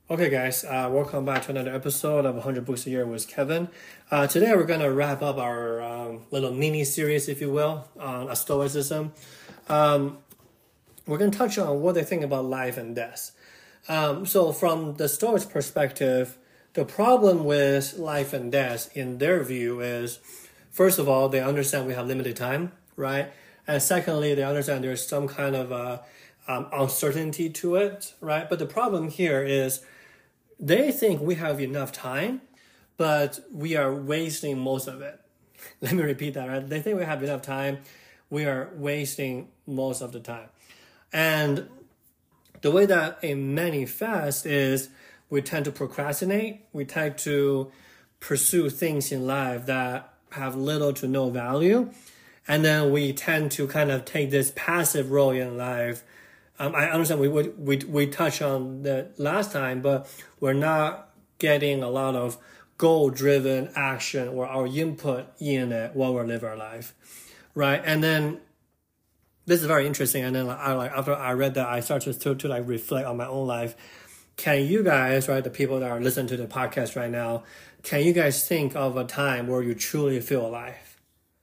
Okay, guys, welcome back to another episode of 100 Books a Year with Kevin. Today, we're going to wrap up our little mini series, if you will, on Stoicism. We're going to touch on what they think about life and death. So, from the Stoics' perspective, the problem with life and death, in their view, is first of all, they understand we have limited time, right? And secondly, they understand there's some kind of uncertainty to it, right? But the problem here is they think we have enough time, but we are wasting most of it. Let me repeat that, right? They think we have enough time, we are wasting most of the time. And the way that it manifests is we tend to procrastinate, we tend to pursue things in life that have little to no value, and then we tend to kind of take this passive role in life. I understand we touched on that last time, but we're not getting a lot of goal-driven action or our input in it while we're living our life, right? And then this is very interesting. And then after I read that, I started to reflect on my own life. Can you guys, right, the people that are listening to the podcast right now, can you guys think of a time where you truly feel alive?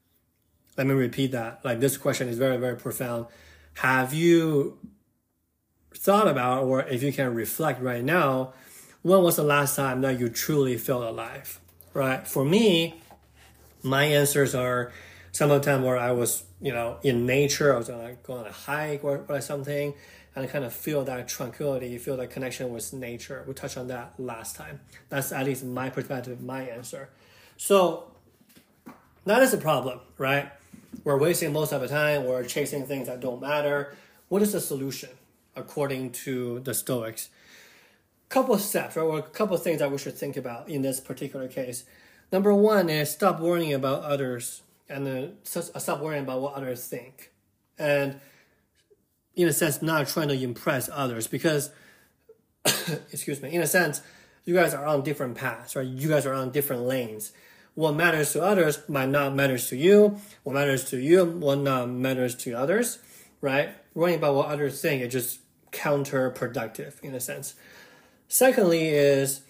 Let me repeat that. This question is very, very profound. Have you thought about, or if you can reflect right now, when was the last time that you truly felt alive, right? For me, my answers are some of the time where I was, in nature, I was going to go on a hike or something, and kind of feel that tranquility, feel that connection with nature. We touched on that last time. That's at least my perspective, my answer. So that is a problem, right? We're wasting most of the time. We're chasing things that don't matter. What is the solution, according to the Stoics? Couple of steps, right? Or a couple of things that we should think about in this particular case. Number one is stop worrying about others, and then stop worrying about what others think. And in a sense, not trying to impress others, because, excuse me, in a sense, you guys are on different paths, right? You guys are on different lanes. What matters to others might not matter to you. What matters to you will not matters to others, right? Worrying about what others think is just counterproductive in a sense. Secondly is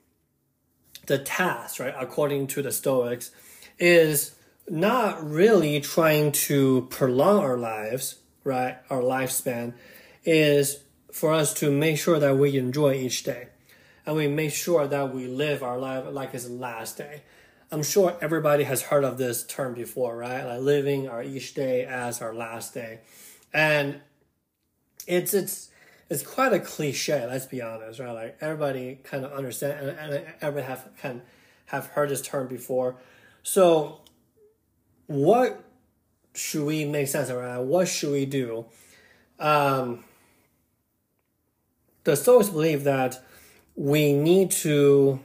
the task, right? According to the Stoics, is not really trying to prolong our lives, right? Our lifespan is for us to make sure that we enjoy each day. And we make sure that we live our life like it's the last day. I'm sure everybody has heard of this term before, right? Like living our each day as our last day. And it's quite a cliche, let's be honest, right? Like everybody kind of understand and everybody have heard this term before. So what should we make sense around? What should we do? The Stoics believe that we need to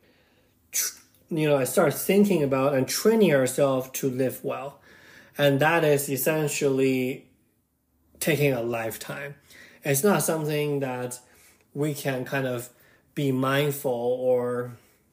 start thinking about and training ourselves to live well. And that is essentially taking a lifetime. It's not something that we can kind of be mindful or,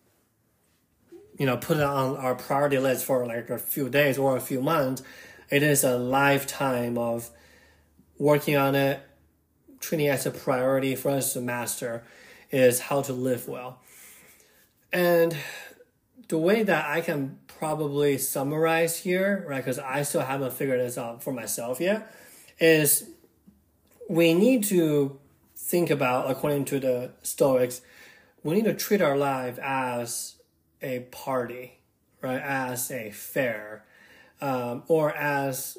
put it on our priority list for like a few days or a few months. It is a lifetime of working on it, treating it as a priority for us to master is how to live well. And the way that I can probably summarize here, right, because I still haven't figured this out for myself yet, is we need to think about, according to the Stoics, we need to treat our life as a party, right, as a fair, or as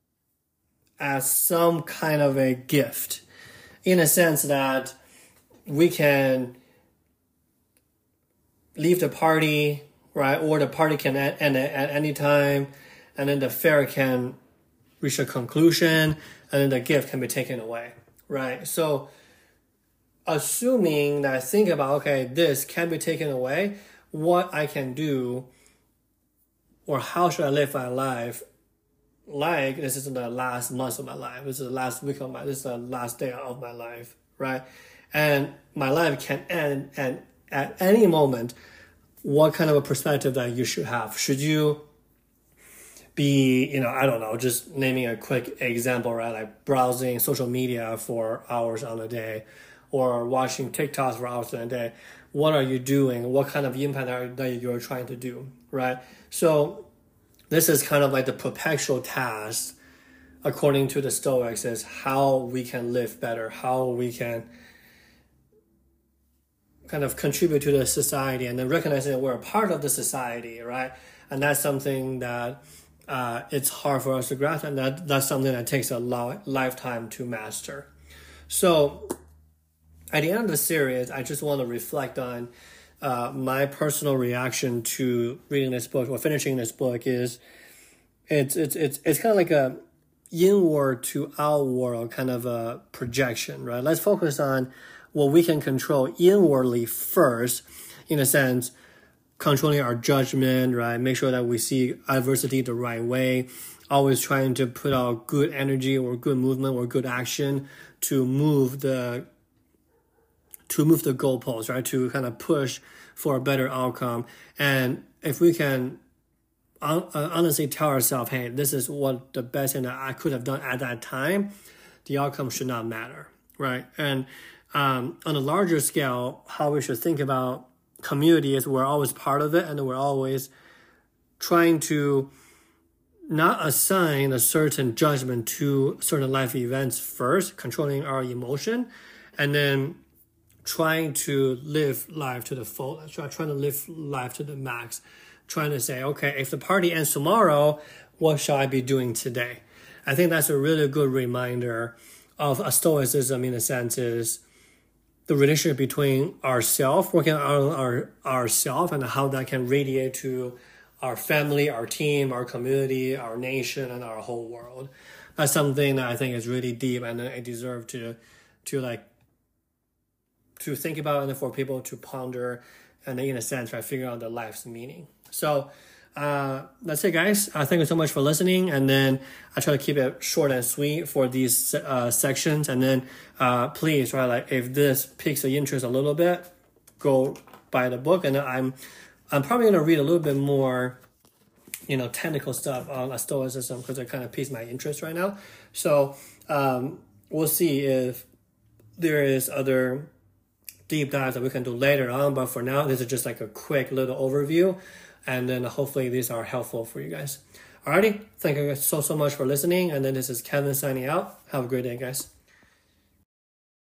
some kind of a gift, in a sense that we can leave the party, right, or the party can end at any time, and then the fair can reach a conclusion, and then the gift can be taken away, right? So assuming that I think about, okay, this can be taken away, what I can do, or how should I live my life, like this is the last month of my life, this is the last week of my life, this is the last day of my life, right? And my life can end and at any moment. What kind of a perspective that you should have? Should you be, I don't know, just naming a quick example, right? Like browsing social media for hours on a day, or watching TikToks for hours in a day. What are you doing? What kind of impact that you're trying to do, right? So this is kind of like the perpetual task, according to the Stoics, is how we can live better, how we can kind of contribute to the society, and then recognizing that we're a part of the society, right? And that's something that it's hard for us to grasp, and that's something that takes a lifetime to master. So at the end of the series, I just want to reflect on my personal reaction to reading this book or finishing this book. Is it's kind of like a inward to outward kind of a projection, right? Let's focus on what we can control inwardly first, in a sense, controlling our judgment, right? Make sure that we see adversity the right way, always trying to put out good energy or good movement or good action to move the goalposts, right? To kind of push for a better outcome. And if we can honestly tell ourselves, hey, this is what the best thing that I could have done at that time, the outcome should not matter, right? And on a larger scale, how we should think about community is we're always part of it, and we're always trying to not assign a certain judgment to certain life events first, controlling our emotion, and then trying to live life to the full, trying to live life to the max, trying to say, okay, if the party ends tomorrow, what shall I be doing today? I think that's a really good reminder of a Stoicism, in a sense, is the relationship between ourself, working on ourself, and how that can radiate to our family, our team, our community, our nation, and our whole world. That's something that I think is really deep, and it deserves to think about, and for people to ponder, and in a sense, right, figure out their life's meaning. So that's it, guys. Thank you so much for listening. And then I try to keep it short and sweet for these sections. And then please, right, like if this piques the interest a little bit, go buy the book. And then I'm probably gonna read a little bit more, technical stuff on Stoicism, because it kind of piques my interest right now. So we'll see if there is other deep dives that we can do later on. But for now, this is just like a quick little overview. And then hopefully these are helpful for you guys. Alrighty, thank you guys so much for listening. And then this is Kevin signing out. Have a great day, guys.